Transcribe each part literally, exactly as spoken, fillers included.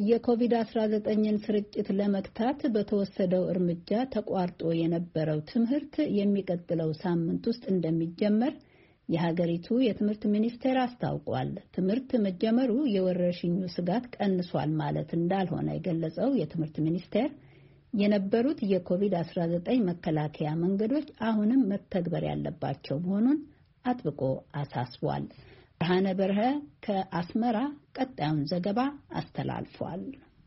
የኮቪድ አስራ ዘጠኝን ስርጭት ለመግታት በተወሰደው እርምጃ ተቋርጦ የነበረው ትምህርት የሚቀጥለው ሳምንት ውስጥ እንደሚጀመር የሀገሪቱ የትምህርት ሚኒስቴር አስታውቋል። ትምህርት መጀመሩ የወረርሽኙ ስጋት ቀንሷል ማለት እንዳልሆነ የገለጸው የትምህርት ሚኒስቴር የነበሩት የኮቪድ አስራ ዘጠኝ መከላከያ መንገዶች አሁንም መተግበር ያለባቸው መሆኑን አጥብቆ አሳስቧል። ብርሃነ በርሀ ከአስመራ ቀጣዩን ዘገባ አስተላልፏል።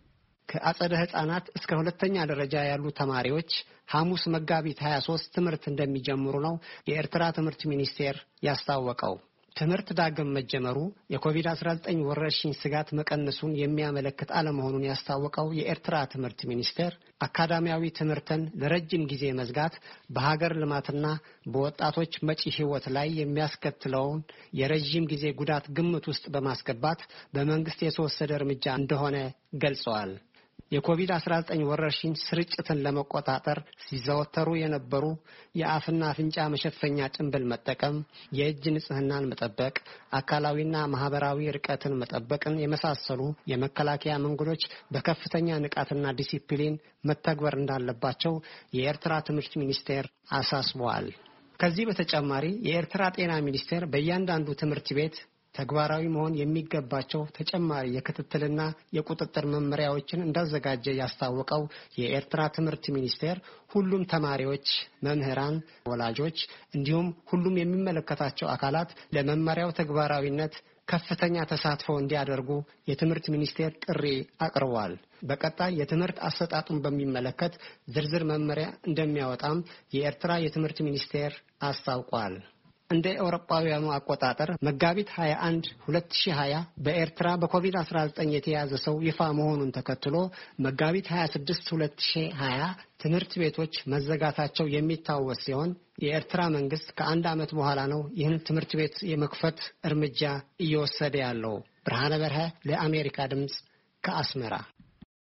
ከአጸደ ህጻናት እስከ ሁለተኛ ደረጃ ያሉ ተማሪዎች ሐሙስ መጋቢት ሃያ ሶስት ትምህርት እንደሚጀምሩ ነው የኤርትራ ትምህርት ሚኒስቴር ያስታወቀው። ትምህርት ዳግም መጀመሩ የኮቪድ አስራ ዘጠኝ ወረርሽኝ ስጋት መቀነሱን የሚያመለክት አለመሆኑን ያስታወቀው የኤርትራ ትምህርት ሚኒስቴር አካዳሚያዊ ትምህርትን ለረጅም ጊዜ መዝጋት በሀገር ልማትና በወጣቶች መጪ ህይወት ላይ የሚያስከትለውን የረጅም ጊዜ ጉዳት ግምት ውስጥ በማስገባት በመንግስት የተወሰደ እርምጃ እንደሆነ ገልጸዋል። የኮቪድ አስራ ዘጠኝ ወረርሽኝ ስርጭትን ለመቆጣጠር ሲዘወተሩ የነበሩ የአፍና አፍንጫ መሸፈኛ ጭንብል መጠቀም፣ የእጅ ንጽህናን መጠበቅ፣ አካላዊና ማህበራዊ ርቀትን መጠበቅን የመሳሰሉ የመከላከያ መንገዶች በከፍተኛ ንቃትና ዲሲፕሊን መተግበር እንዳለባቸው የኤርትራ ትምህርት ሚኒስቴር አሳስቧል። ከዚህ በተጨማሪ የኤርትራ ጤና ሚኒስቴር በእያንዳንዱ ትምህርት ቤት ተግባራዊ መሆን የሚገባቸው ተጨማሪ የክትትልና የቁጥጥር መመሪያዎችን እንዳዘጋጀ ያስታወቀው የኤርትራ ትምህርት ሚኒስቴር ሁሉም ተማሪዎች፣ መምህራን፣ ወላጆች እንዲሁም ሁሉም የሚመለከታቸው አካላት ለመመሪያው ተግባራዊነት ከፍተኛ ተሳትፎ እንዲያደርጉ የትምህርት ሚኒስቴር ጥሪ አቅርቧል። በቀጣይ የትምህርት አሰጣጡን በሚመለከት ዝርዝር መመሪያ እንደሚያወጣም የኤርትራ የትምህርት ሚኒስቴር አስታውቋል። እንደ አውሮፓውያኑ አቆጣጠር መጋቢት ሃያ አንድ ሁለት ሺህ ሃያ በኤርትራ በኮቪድ አስራ ዘጠኝ የተያዘ ሰው ይፋ መሆኑን ተከትሎ መጋቢት ሃያ ስድስት ሁለት ሺህ ሃያ ትምህርት ቤቶች መዘጋታቸው የሚታወስ ሲሆን የኤርትራ መንግስት ከአንድ ዓመት በኋላ ነው ይህን ትምህርት ቤት የመክፈት እርምጃ እየወሰደ ያለው። ብርሃነ በርሀ ለአሜሪካ ድምጽ ከአስመራ